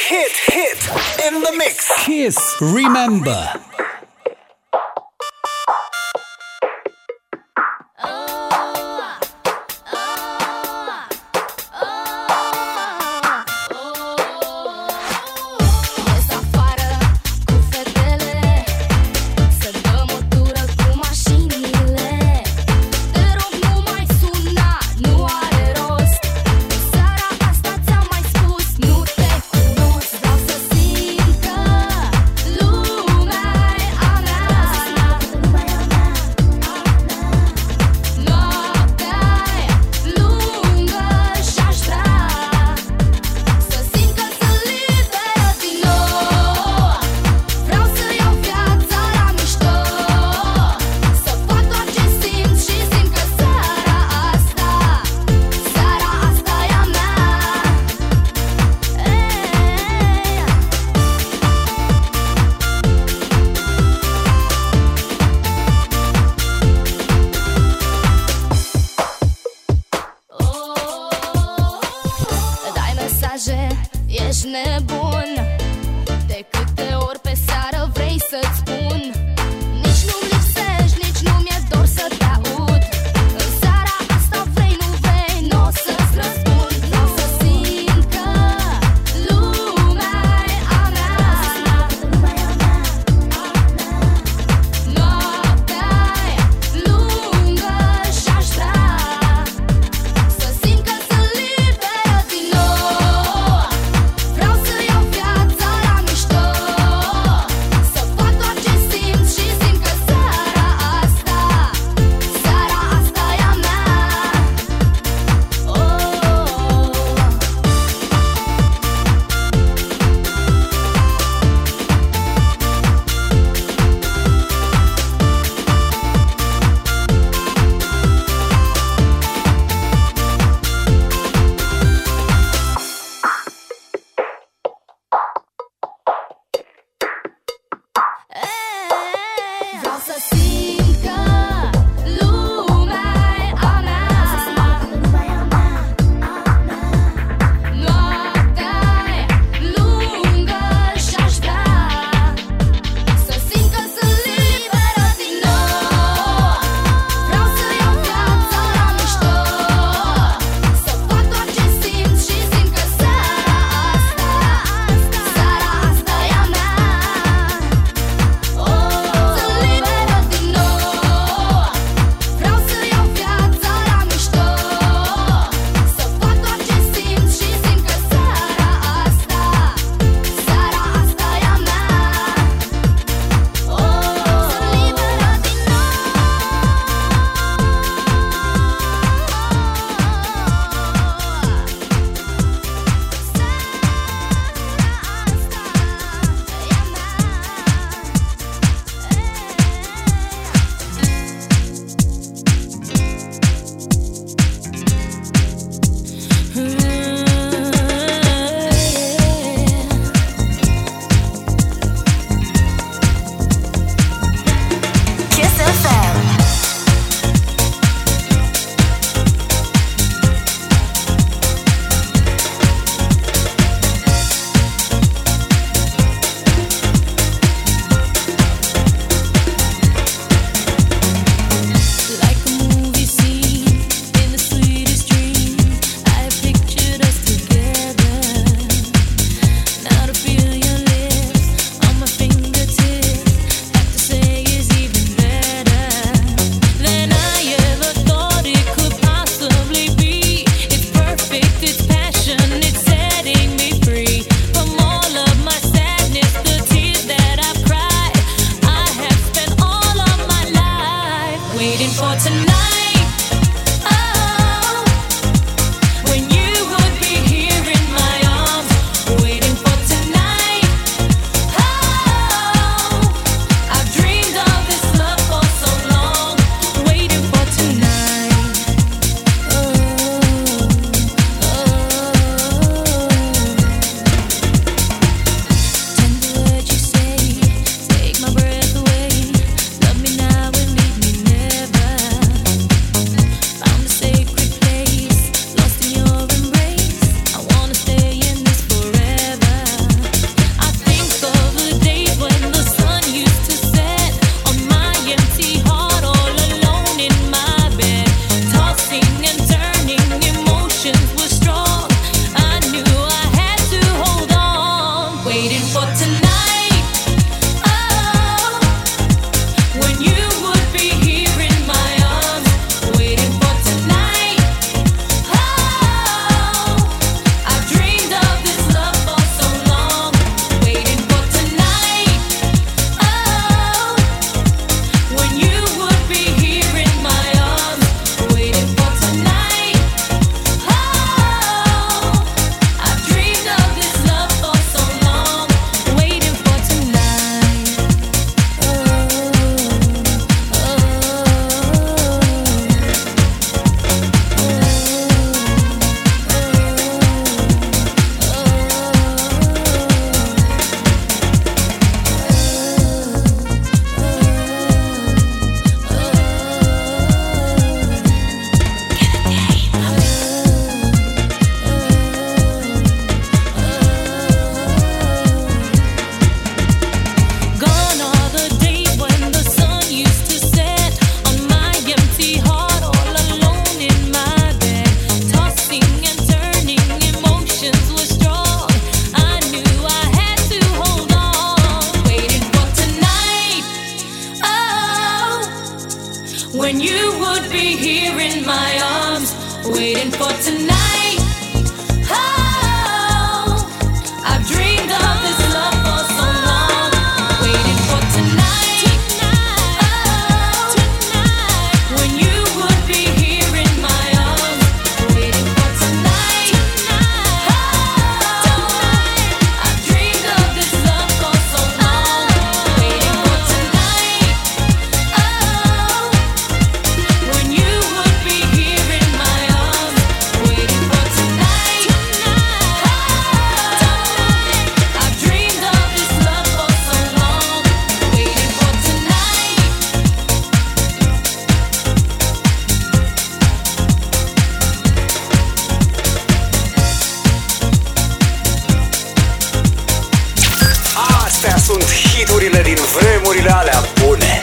Hit in the mix. Kiss Remember. Ești nebun. De câte ori pe seară vrei să-ți spun. Nici nu-mi lipsești, nici nu mi-e dor să te aud. În seara asta vrei, nu vrei, n-o să-ți răspund. Vreau să simt că lumea-i a mea. Noaptea-i lungă și-aș vrea să simt că sunt liberă din nou. Vreau să iau viața waiting for tonight. Oh, I've dreamed of this love for so long, waiting for tonight. Oh, when you would be here in my arms, waiting for tonight. Oh, I've dreamed of this love for so long, waiting for tonight. Oh, when you would be here in my arms, waiting for tonight. I've dreamed of this love for so long, waiting for tonight. Astea sunt hiturile din vremurile alea bune.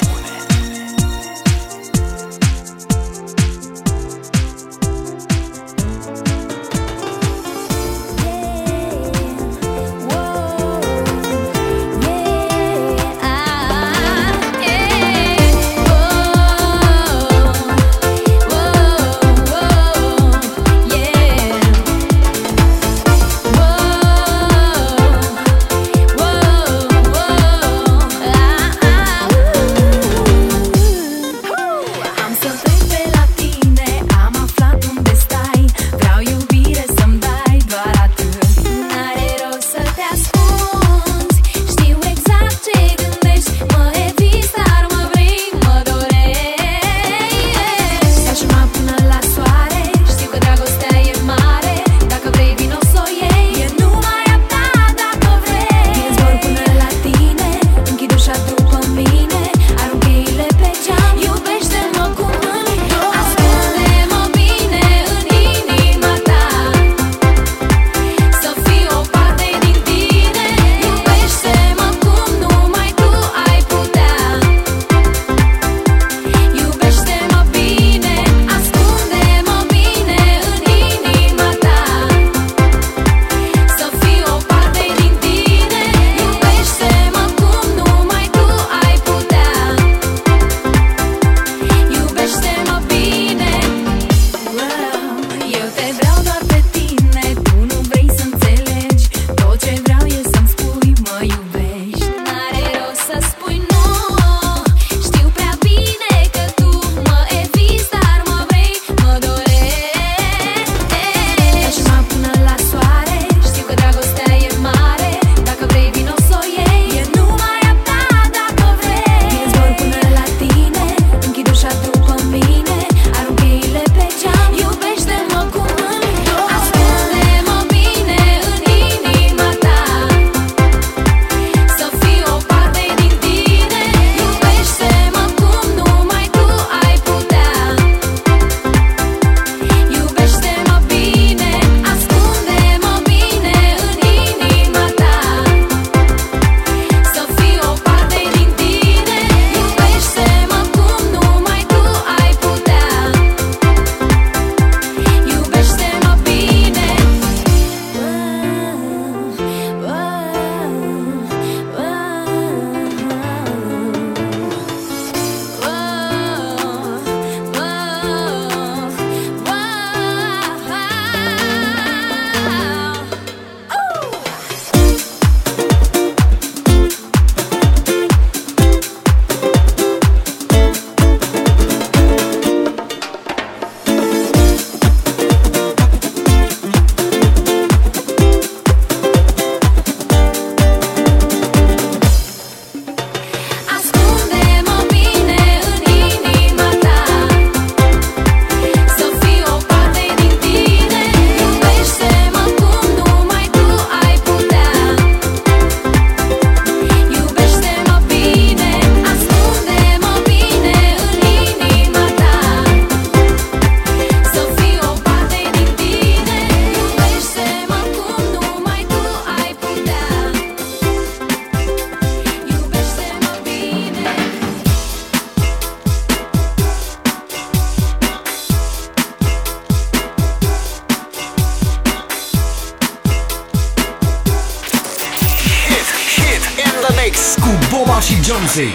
Boba și Jonesy.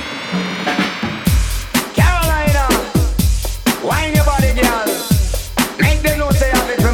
Carolina, wine your body, girl. Make them know say I'm it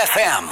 FM.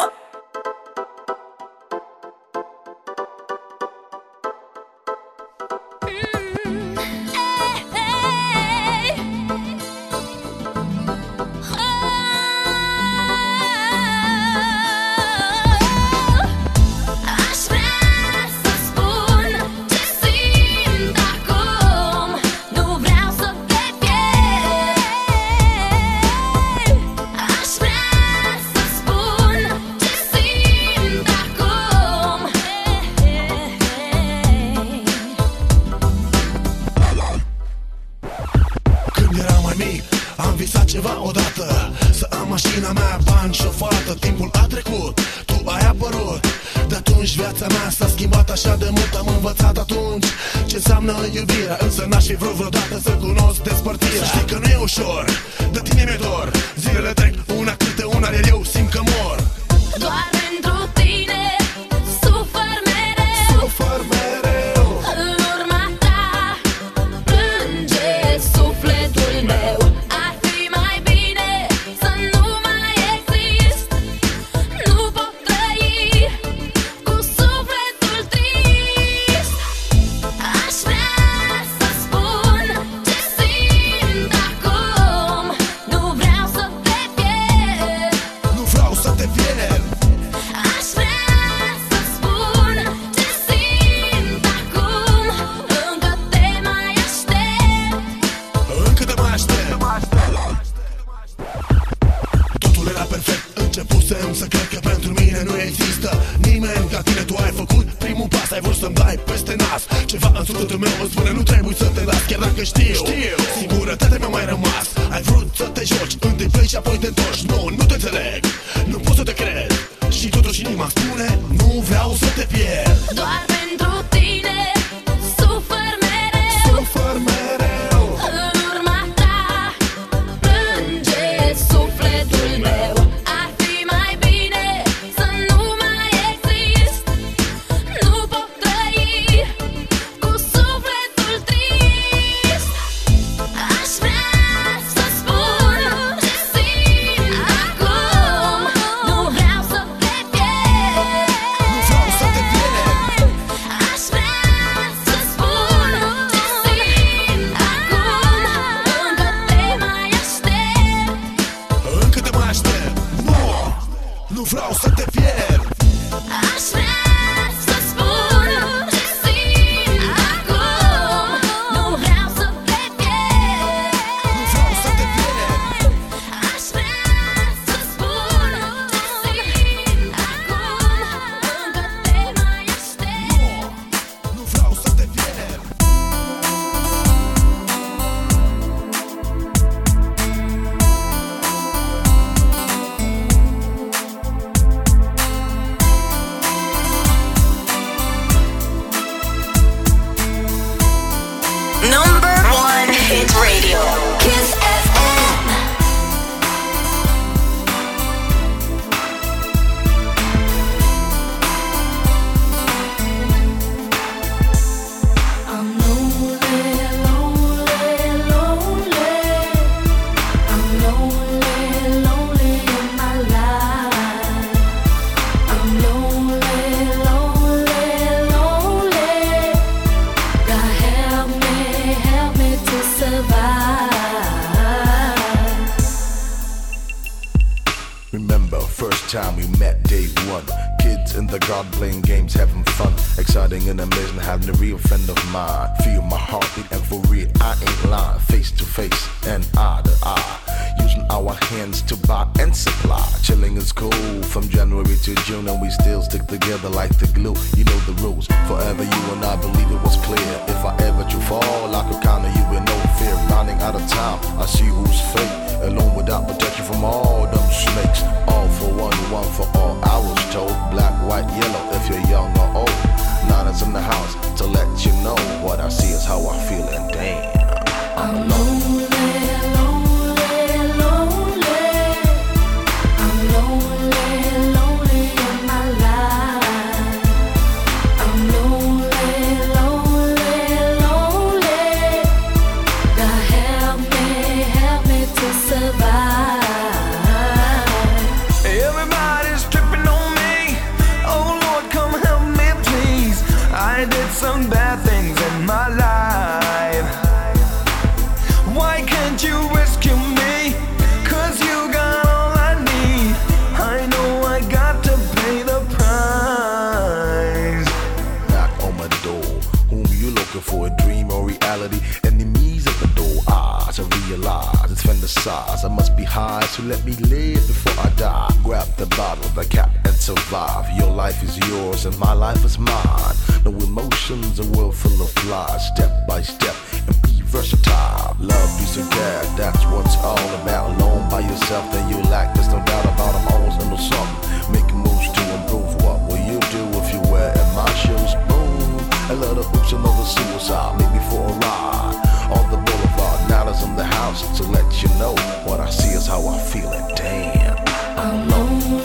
size. I must be high, so let me live before I die. Grab the bottle, the cap, and survive. Your life is yours and my life is mine. No emotions, a world full of lies. Step by step and be versatile. Love, peace, and care, that's what's all about. Alone by yourself, then you lack. There's no doubt about I'm always into something. Making moves to improve. What will you do if you wear in my shoes? Boom. A lot of hoops, another suicide. Maybe for a ride on the boulevard. Now that's in the house to let you know what I see is how I feel it. Damn, I'm lonely.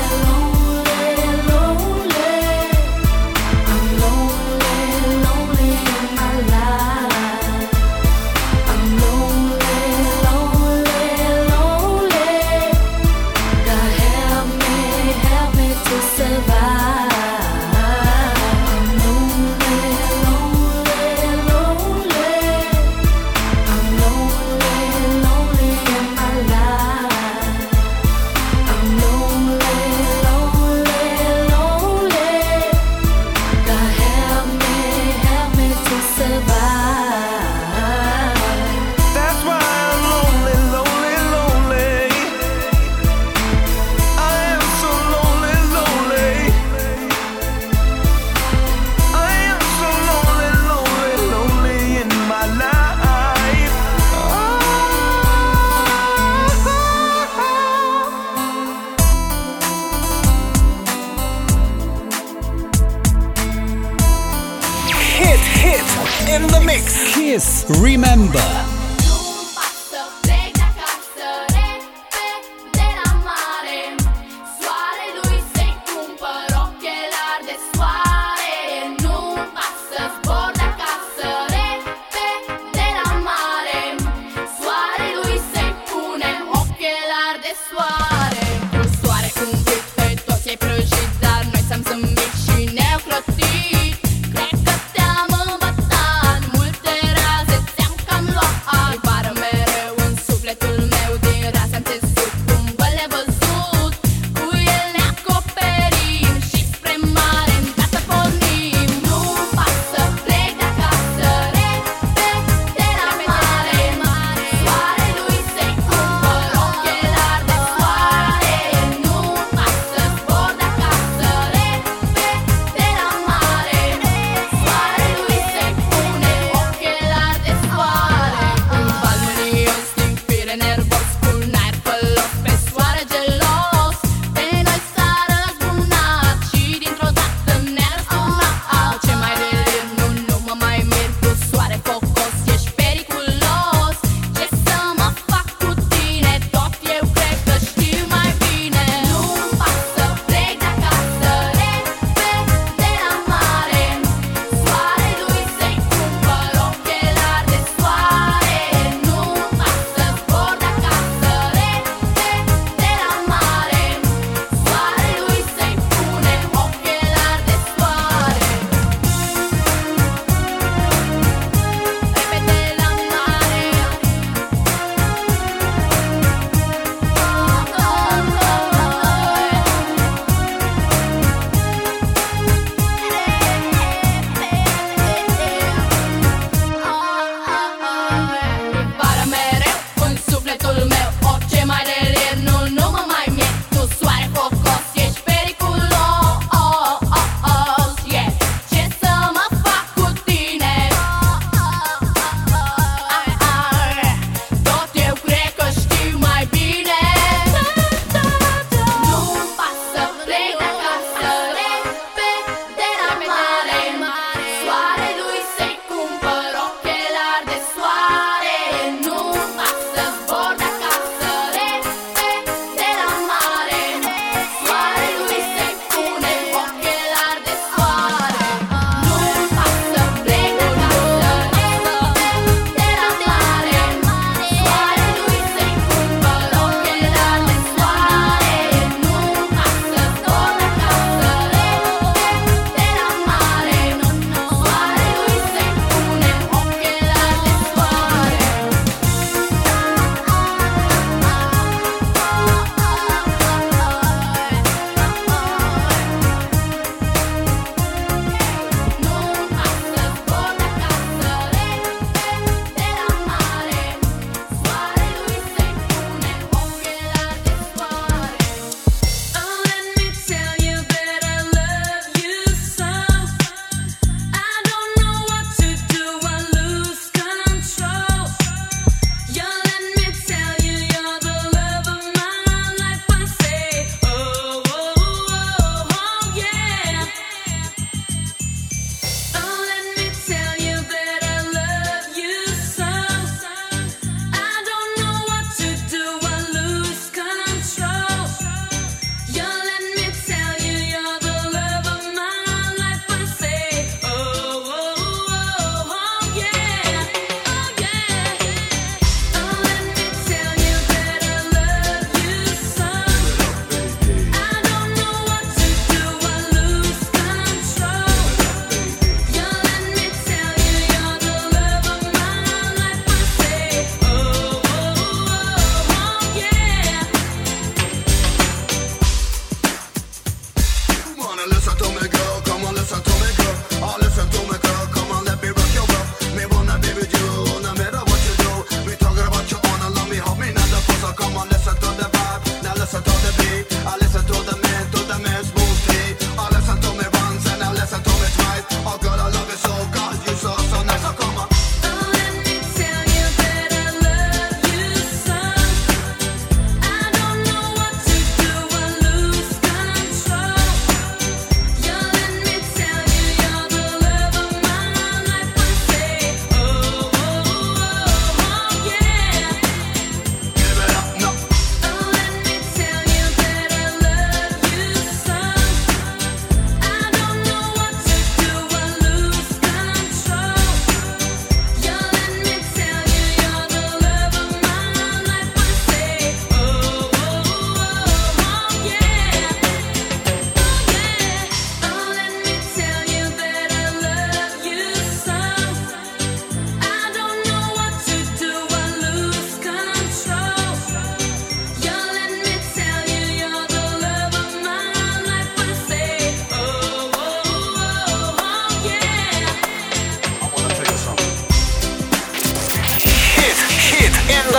In the mix. Kiss Remember. Nu-mi pasă, plec de acasă repede la mare. Soarelui să-i cumpăr ochelari de soare. Nu-mi pasă, zbor de acasă repede la mare. Soarelui să-i punem ochelari de soare. Cu soare cumplit pe toți ai prăjit, dar noi s-am zâmbit și ne-au clătit. Cred că te-am învățat multe raze, ți-am cam luat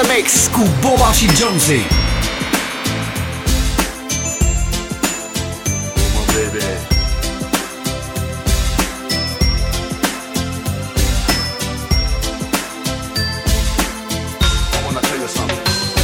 the mix cu Boba și Jonesy. Baby. I wanna tell you something.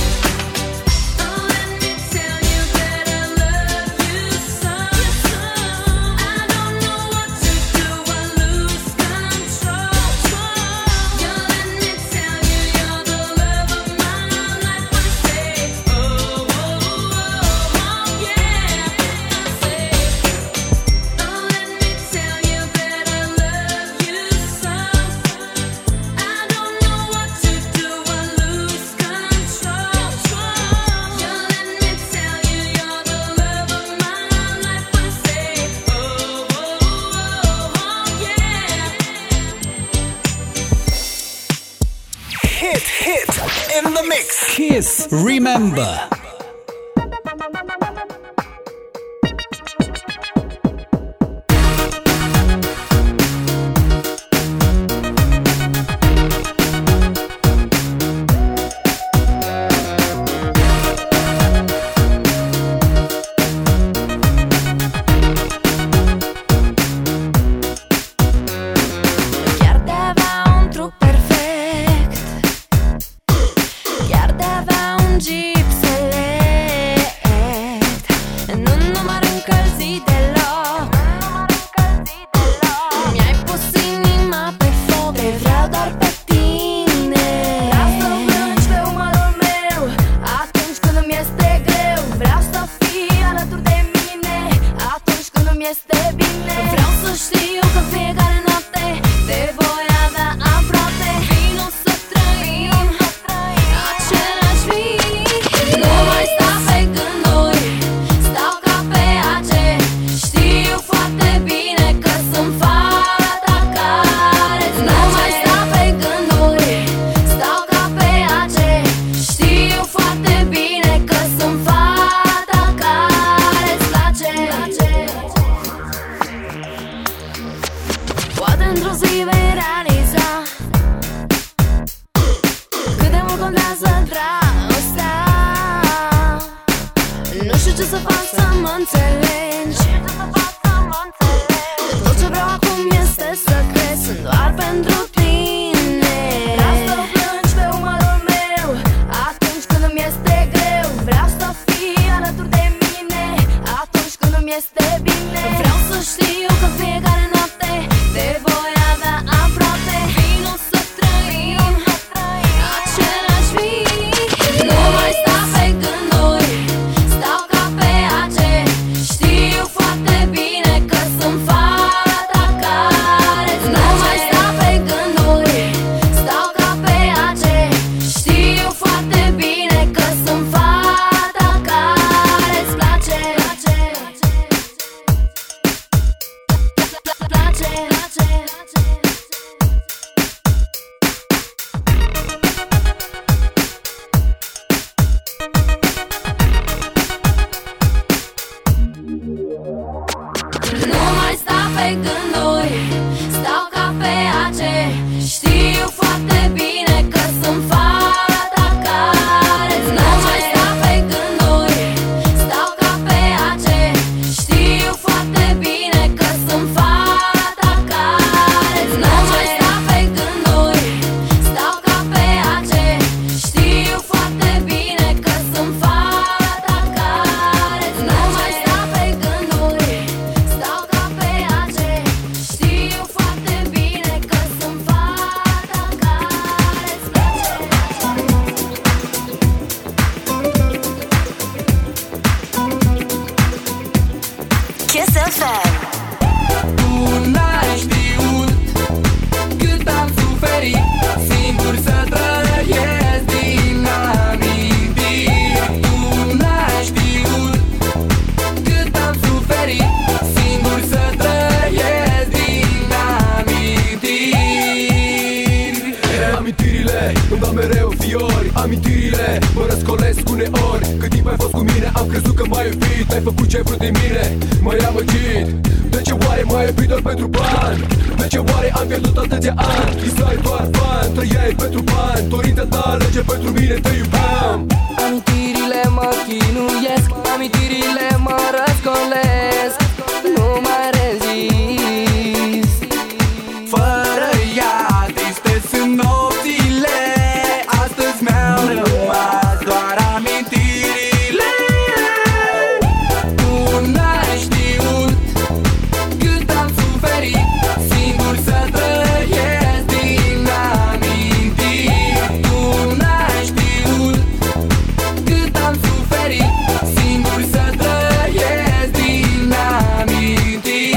Hit in the mix. Kiss Remember. Chiar de avea un trup perfect, chiar de avea un jeep select, nu m-ar încălzi deloc, mi-ai pus inima pe foc, te vreau doar pe tine. Vreau să plângi pe umărul meu atunci când îmi este greu, vreau să fii alături de mine atunci când îmi este bine. Vreau să știu că fiecare noapte te voi avea aproape. Vino să trăim același vis. Nu mai sta pe gânduri, stau ca pe ace. Știu foarte bine că sunt fata care nu mai sta pe gânduri, stau ca pe ace. Știu foarte bine că sunt fata care-ți place. Poate într-o zi vei realiza cât de mult contează dragostea. Nu știu ce să fac să mă înțelegi. Tot ce vreau acum este să crezi, sunt doar pentru tine. Vreau să plângi pe umărul meu atunci când îmi este greu, vreau să fii alături de mine atunci când îmi este bine. Vreau să știu că fiecare noapte te voi avea aproape. Vino să trăim același vis. Nu mai sta pe gânduri, stau ca pe ace. Știu foarte bine că sunt fata care nu mai sta pe gânduri, stau ca pe ace. Știu foarte bine că sunt fata care-ți place. Nu mai sta pe gânduri, stau ca pe ace. Știu foarte bine că sunt fata care nu mai sta pe gânduri, stau ca pe ace. Știu foarte bine că sunt fata care nu mai sta pe gânduri, stau ca pe ace. Știu foarte bine că sunt fata care nu mai sta pe gânduri, stau ca pe ace. Știu foarte bine că sunt fata care-ți place. Kiss FM. Tu n-ai știut cât am suferit singur să trăiesc din amintiri. Tu n-ai știut cât am suferit singur să trăiesc din amintiri. Amintirile îmi dau mereu fiori, amintirile mă răscolesc uneori. Cât timp mai fost cu mine, am crezut că m-ai iubit. Ai făcut ce-ai vrut din mine, m-ai amăgit. De ce oare m-ai iubit doar pentru bani? De ce oare am pierdut atâția ani? Visai doar bani, trăiai pentru bani. Dorința ta lege pentru mine, te iubeam. Amintirile mă chinuiesc, amintirile mă răscolesc. Nu mai rezist. Fără ea, triste sunt nopțile. Astăzi mi-au rămas doar amintirile. Tu n-ai știut cât am suferit, singur să trăiesc din amintiri. Tu n-ai știut cât am suferit, singur să trăiesc din amintiri.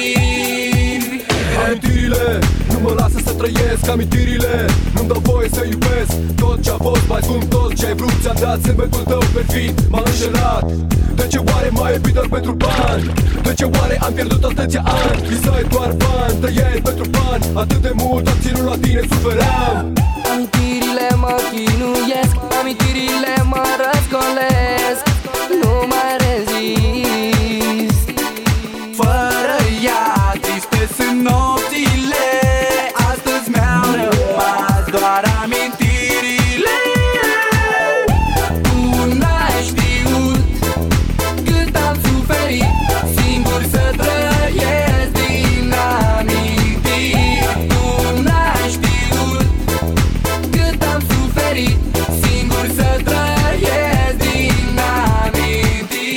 Amintirile nu mă lasă să trăiesc. Amintirile nu-mi dau voie să iubesc. Tot ce-a fost mai scump, tot ce-ai vrut ți-am dat. Zâmbetul tău perfid m-a înșelat. De ce oare m-ai iubit doar pentru bani? De ce oare am pierdut atâția ani? Visai doar bani, trăiai pentru bani. Atât de mult am ținut la tine, sufeream. Amintirile mă chinuiesc, amintirile mă răscolesc. Nu mai rezist. Fără ea, triste sunt nopțile. Astăzi mi-au rămas doar amintirile. Tu n-ai știut cât am suferit, singur să trăiesc din amintiri. Tu n-ai știut cât am suferit, singur să trăiesc din amintiri.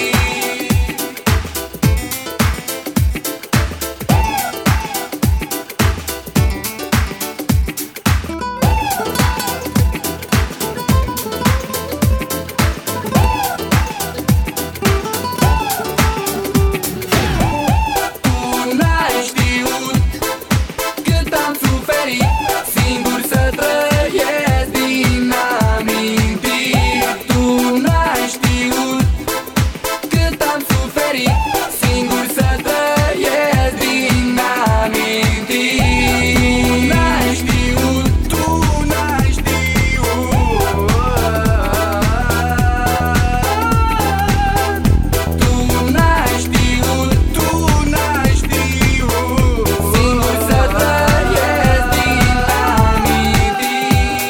Tu n-ai știut cât am suferit, singur să trăiesc din amintiri. Tu n-ai știut cât am suferit, singur să trăiesc din amintiri. N-ai știut, Tu n-ai știut. tu n-ai știut, Tu n-ai știut. singur să trăiesc din amintiri.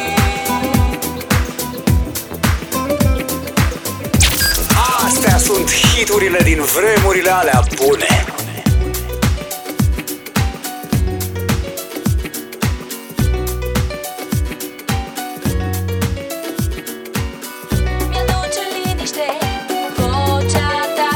Astea sunt hiturile din vremurile alea bune. Mi-aduce liniște vocea ta.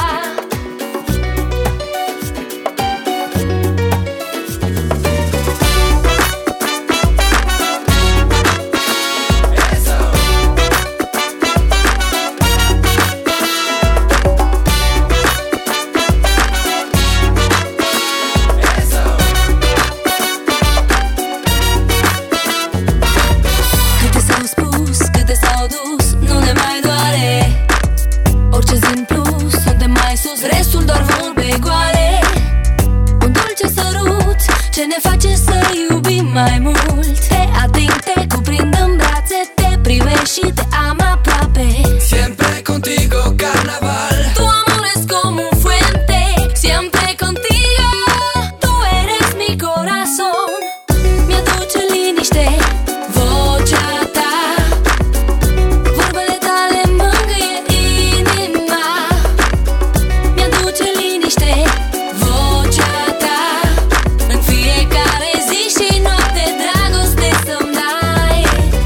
Câte s-au spus, câte s-au dus, nu ne mai doare. Orice zi în plus, suntem mai sus, restul doar vorbe goale. Un dulce sărut, ce ne face să iubim mai mult. Te ating, te cuprind în brațe, te privești și te am aproape. Siempre contigo carnaval. Tu amor es como un fuente, siempre contigo. Tu eres mi corazón. Mi-aduce liniște vocea ta. Vorbele tale mângâie inima. Mi-aduce liniște vocea ta. În fiecare zi și noapte dragoste să-mi dai.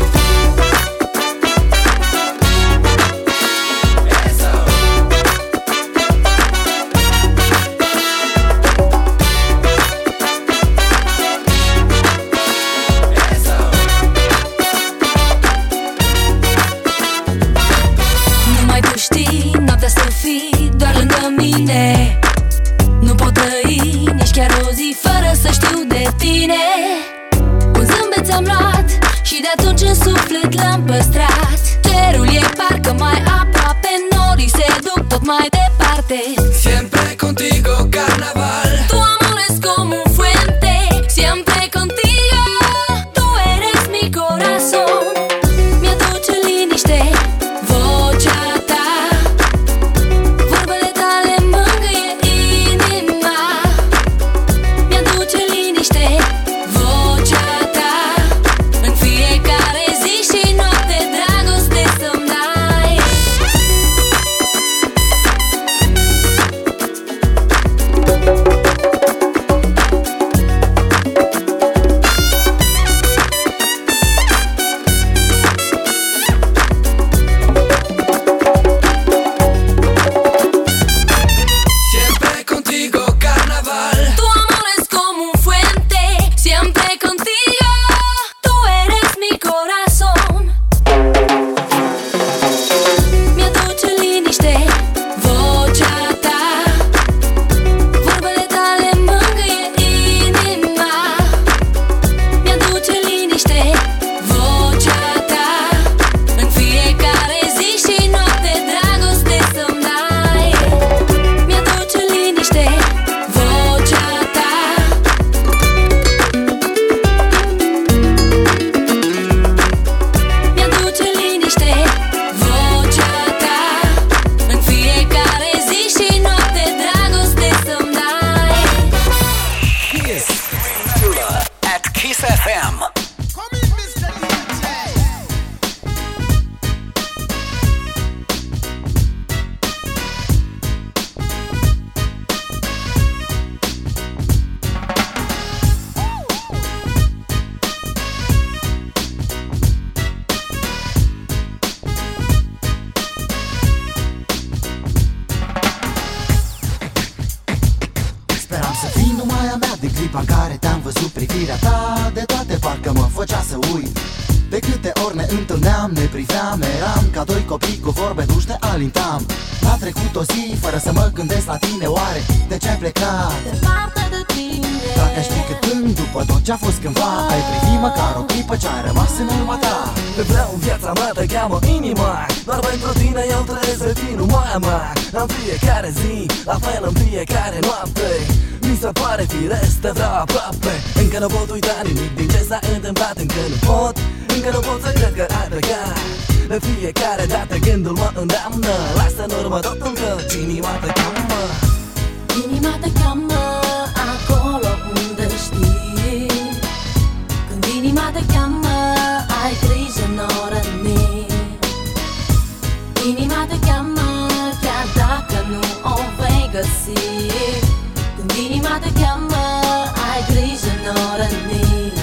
Numai tu știi noaptea să fii doar lângă mine. Nu pot trăi nici chiar o zi fără să știu de tine. Un zâmbet ți-am luat și de atunci în suflet l-am păstrat. Cerul e parcă mai aproape, norii se duc tot mai departe. Siempre contigo carnaval. Tu amor es como un fuente, siempre contigo. Tu eres mi corazón. Mi-aduce liniște vocea ta. Chris Fuller at Kiss FM. Speram să fii numai a mea din clipa în care te-am văzut privirea ta. De toate parcă mă făcea să uit. De câte ori ne întâlneam, ne priveam, eram ca doi copii cu vorbe duște alintam. N-a trecut o zi fără să mă gândesc la tine, oare de ce ai plecat? Departe de tine. Dacă știi cât plâng după tot ce-a fost cândva, ai privi măcar o clipă ce-a rămas în urma ta. Te vreau în viața mea, te cheamă inima. Doar pentru tine eu trăiesc să fii numai a mea. În fiecare zi, la fel în fiecare noapte. Mi se pare firesc, te vreau aproape. Încă nu pot uita nimic din ce s-a întâmplat. Încă nu pot să cred că ai plecat. De fiecare dată gândul mă îndeamnă. Lasă în urmă totul că inima te cheamă. Inima te cheamă acolo unde știi. Când inima te cheamă, ai grijă, n-o răni. Inima te cheamă chiar dacă nu o vei găsi. Când inima te cheamă, ai grijă, n-o răni.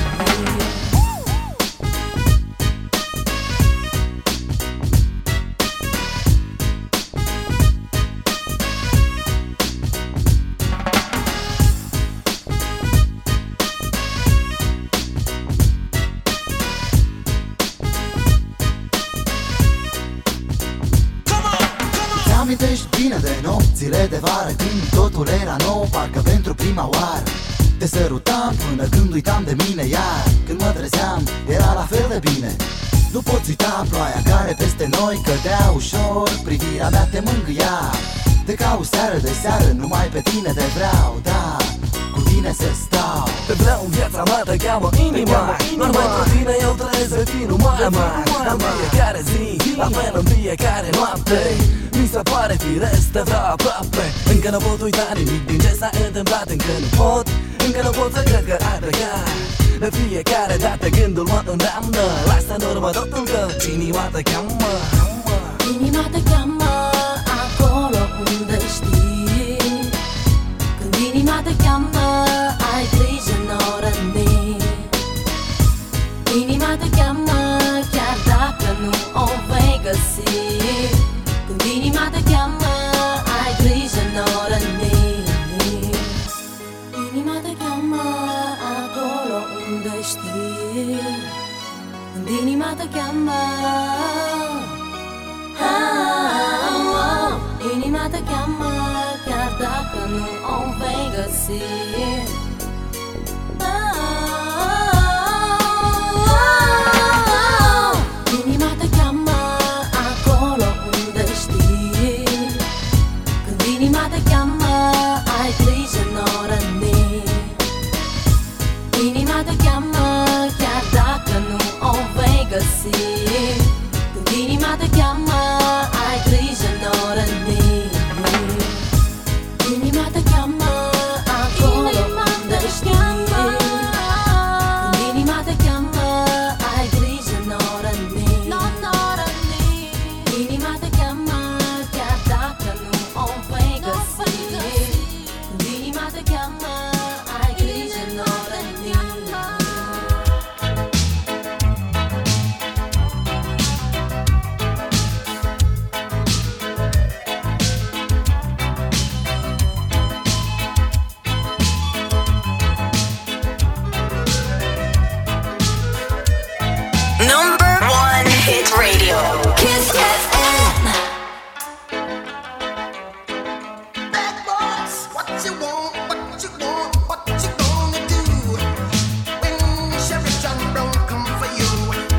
Amintești bine de nopțile de vară, când totul era nou, parcă pentru prima oară. Te sărutam până când uitam de mine, iar când mă trezeam, era la fel de bine. Nu poți uita ploaia care peste noi cădea ușor, privirea mea te mângâia. Te caut seară de seară, numai pe tine te vreau, da, cu tine să stau. Te vreau în viața mea, te cheamă inima. Doar pentru tine eu trăiesc să fii numai a mea. În fiecare zi, la fel în fiecare noapte. Mi se pare firesc, te vreau aproape. Încă nu pot uita nimic din ce s-a întâmplat. Încă nu pot să cred că ai plecat. De fiecare dată gândul mă îndeamnă. Lasă în urmă totul că inima te cheamă. Inima te cheamă acolo unde știi. Când inima te cheamă, ai grijă, n-o răni. Inima te cheamă chiar dacă nu o vei găsi. Când inima te cheamă, ai grijă, n-o răni. Inima te cheamă acolo unde știi. Când inima te cheamă, inima te cheamă chiar dacă nu o vei găsi. Inima te cheamă acolo unde știi. Când inima te cheamă, ai grijă, n-o răni. Inima te cheamă chiar dacă nu o vei găsi. Când inima te cheamă, ai grijă, n-o răni. Inima te cheamă acolo unde știi. Când inima te cheamă, ai grijă, n-o răni. Inima te cheamă chiar dacă nu o vei găsi. Când inima te cheamă, ai grijă, n-o răni. Number 1 hit radio. Kiss FM. Bad boys, what you want, what you want, what you gonna do when Sheriff John Brown come for you?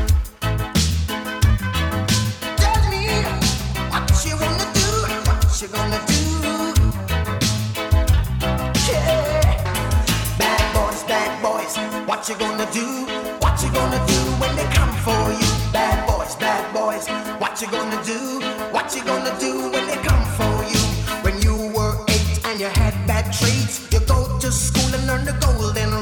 Tell me what you wanna do, what you gonna do? Yeah, bad boys, what you gonna do? What you gonna do when they come for you? Bad boys, what you gonna do? What you gonna do when they come for you? When you were 8 and you had bad traits, you go to school and learn the golden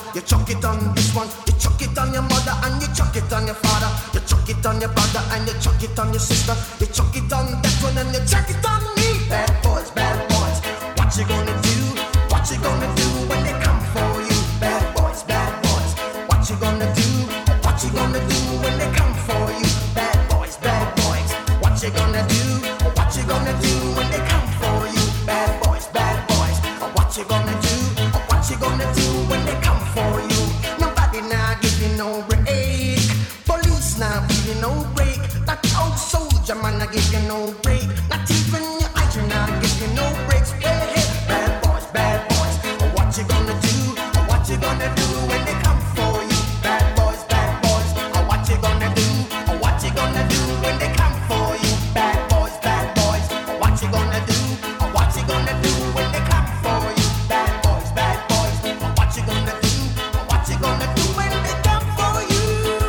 you chuck it on this one. You chuck it on your mother and you chuck it on your father. You chuck it on your brother and you chuck it on your sister. You chuck it on that one and you chuck it on me. Bad boys, what you gonna do? What you gonna do when they come for you? Bad boys, what you gonna do? What you gonna do when they come for you? Bad boys, what you gonna do? What you gonna do when they come for you? Bad boys, what you gonna do? What you gonna do when they come for you? Nobody now give you no break. Police now give you no break. That old soldier man now give you no break. Not even your eyes now give you no breaks. Hey, bad boys, what you gonna do? What you gonna do when they come for you? Bad boys, what you gonna do? What you gonna do when they come for you? Bad boys, what you gonna do? What you gonna do when they come for you? Bad boys, what you gonna do? What you gonna do when they come for you?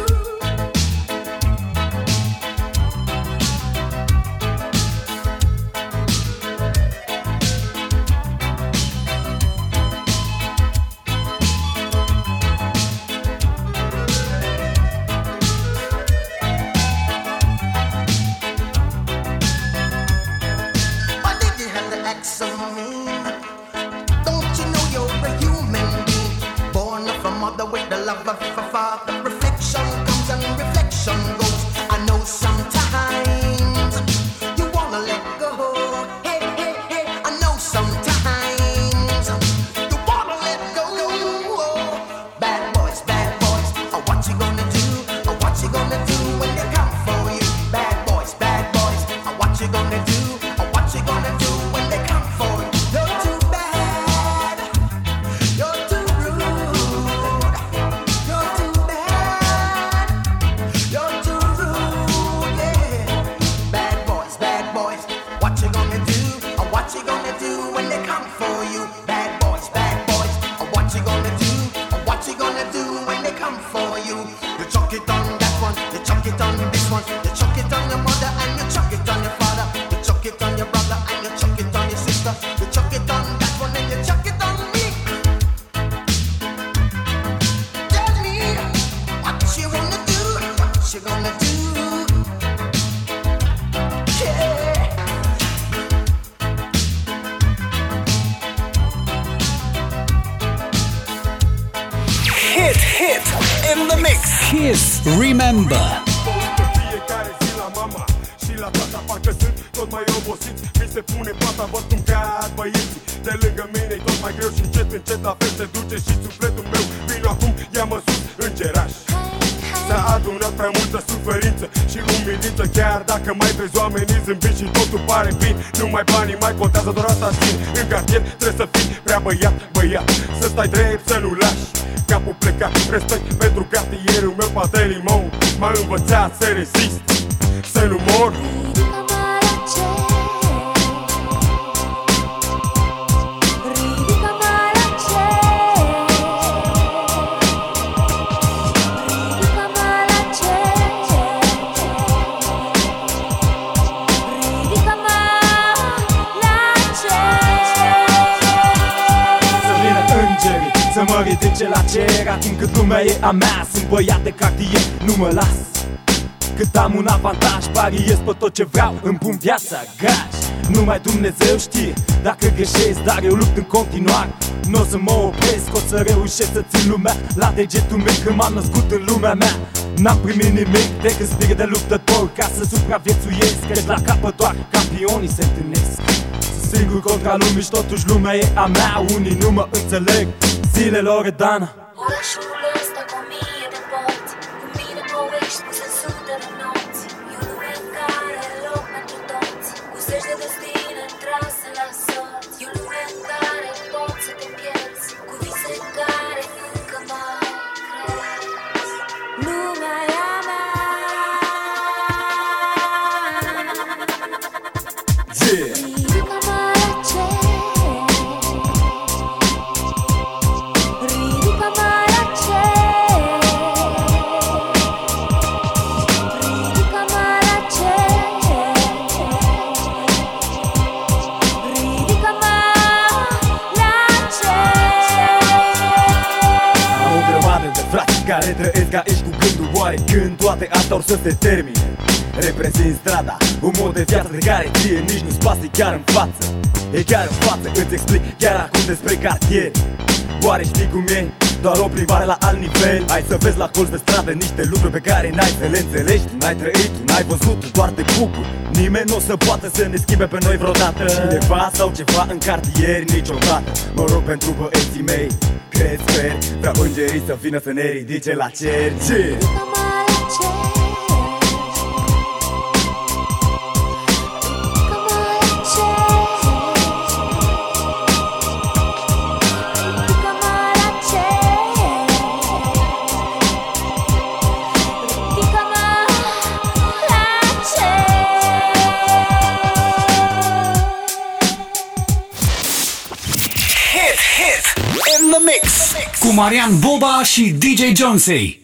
Why did you have the X on me? Don't you know you're a human being? Born of a mother with the love of a father. Reflection comes and reflection goes. I know sometimes you wanna let go. Hey, I know sometimes you wanna let go. Bad boys, what you gonna do? What you gonna do when they come for you? Bad boys, what you gonna do? What you gonna do when they come for you? You're too bad. You're too rude. You're too bad. You're too rude. Yeah. Bad boys, what you gonna do? What you gonna do when they come for you? Bad boys, what you gonna do? What you gonna do when they come for you? You chuck it on that one, you chuck it on this one, you chuck it on your mother and you chuck it on your father, you chuck it on your brother and you chuck it on your sister, you chuck it on that one and you chuck it on me. Tell me what you wanna do, what you gonna do. Yeah. Hit in the mix. Kiss Remember. Fiecare zi la mama și la tata parcă sunt tot mai obosiți. Mi se pune pata, văd cum cad băieții. De lângă mine e tot mai greu și încet la fel se duce și sufletul meu. Vino acum, ia-mă sus în geraș. S-a adunat prea multă suferință și umilință. Chiar dacă mai vezi oamenii zâmbiți și totul pare bine, numai banii mai contează, doar asta știi. În cartier trebuie să fii prea băiat, să stai drept, să nu lași capul plecat. Respect pentru cartierul meu, Pantelimon m-a învățat să rezist, să nu mor. Să mă ridice la cer, ating cât lumea e a mea. Sunt băiat de cartier, nu mă las. Cât am un avantaj, pariez pe tot ce vreau, îmi pun viața gaj. Numai Dumnezeu știe dacă greșesc, dar eu lupt în continuare. N-o să mă opresc, o să reușesc să țin lumea la degetul meu când m-am născut în lumea mea. N-am primit nimic decât spirit de luptător ca să supraviețuiesc, căci la capăt doar campionii se întâlnesc. Sunt singur contra lumii și totuși lumea e a mea. Unii nu mă înțeleg, zile Loredana. Orașul ăsta cu 1000 de porți, cu mii de povești puse în sute de nopți. E o lume în care e loc pentru toți, cu zeci de destine trase la sorți. E o lume în care poți să te pierzi, cu vise în care încă mai crezi. Lumea e a mea. Yeah. Ridică-mă la cer, ridică-mă care trăiesc aici cu gândul oare când toate astea or să se termine. Reprezint strada, un mod de viață de care ție nici nu-ți pasă, e chiar în față. E chiar în față, îți explic chiar acum despre cartier. Oare știi cum e? Doar o plimbare la alt nivel. Hai să vezi la colț de stradă niște lucruri pe care n-ai să le înțelegi. Tu n-ai trăit, tu n-ai văzut, doar te bucuri. Nimeni nu o să poată să ne schimbe pe noi vreodată. Cineva sau ceva în cartier niciodată. Mă rog pentru băieții mei, cred, sper, vreau îngerii să vină să ne ridice la cer. Cu Marian Boba și DJ Jonesy.